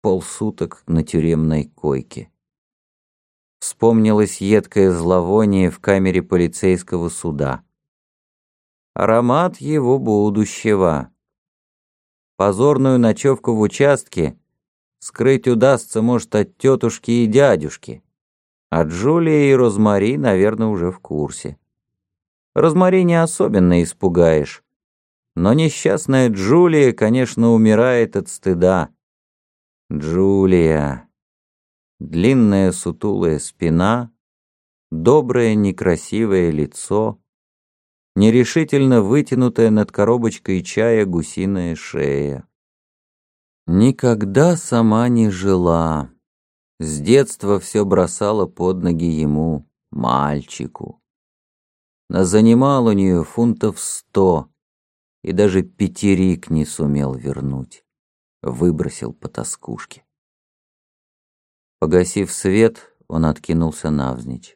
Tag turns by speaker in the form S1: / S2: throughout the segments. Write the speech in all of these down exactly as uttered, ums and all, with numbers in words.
S1: полсуток на тюремной койке. Вспомнилось едкое зловоние в камере полицейского суда. Аромат его будущего. Позорную ночевку в участке скрыть удастся, может, от тетушки и дядюшки. А Джулия и Розмари, наверное, уже в курсе. Розмари не особенно испугаешь. Но несчастная Джулия, конечно, умирает от стыда. Джулия. Длинная сутулая спина, доброе некрасивое лицо, нерешительно вытянутая над коробочкой чая гусиная шея. Никогда сама не жила. С детства все бросала под ноги ему, мальчику. Занимал у нее фунтов сто, и даже пятерик не сумел вернуть. Выбросил по тоскушке. Погасив свет, он откинулся навзничь.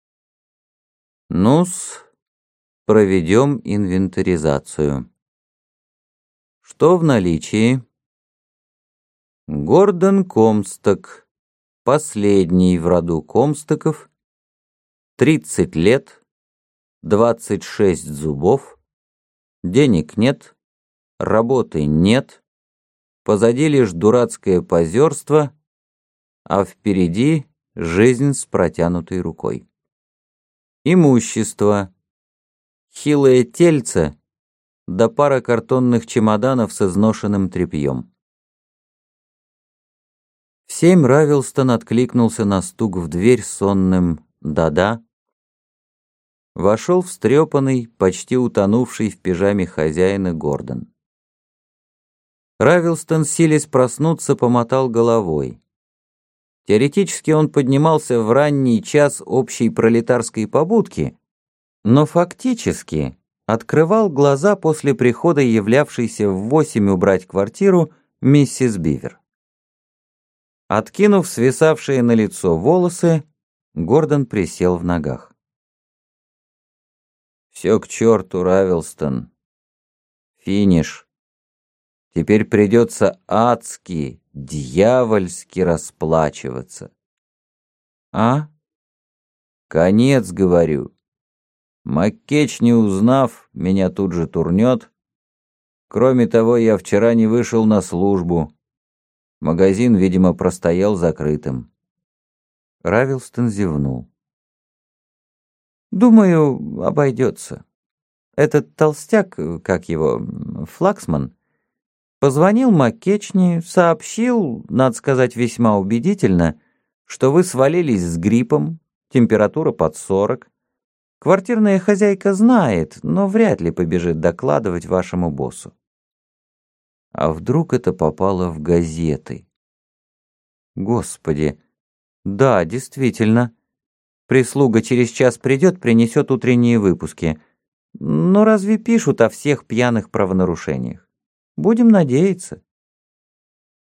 S1: Ну-с, проведем инвентаризацию. Что в наличии? Гордон Комсток, последний в роду Комстоков, тридцать лет, двадцать шесть зубов, денег нет, работы нет, позади лишь дурацкое позерство, а впереди жизнь с протянутой рукой. Имущество. Хилое тельце, да пара картонных чемоданов с изношенным тряпьем. В семь Равилстон откликнулся на стук в дверь сонным «да-да». Вошел встрепанный, почти утонувший в пижаме хозяина Гордон. Равилстон, силясь проснуться, помотал головой. Теоретически он поднимался в ранний час общей пролетарской побудки, но фактически открывал глаза после прихода являвшейся в восемь убрать квартиру миссис Бивер. Откинув свисавшие на лицо волосы, Гордон присел в ногах. «Все к черту, Равилстон. Финиш. Теперь придется адски, дьявольски расплачиваться». «А? Конец, говорю. Маккеч, не узнав, меня тут же турнет. Кроме того, я вчера не вышел на службу. Магазин, видимо, простоял закрытым». Равилстон зевнул. «Думаю, обойдется. Этот толстяк, как его, Флаксман, позвонил Маккечни, сообщил, надо сказать, весьма убедительно, что вы свалились с гриппом, температура под сорок. Квартирная хозяйка знает, но вряд ли побежит докладывать вашему боссу. А вдруг это попало в газеты? Господи, да, действительно. Прислуга через час придет, принесет утренние выпуски. Но разве пишут о всех пьяных правонарушениях? Будем надеяться.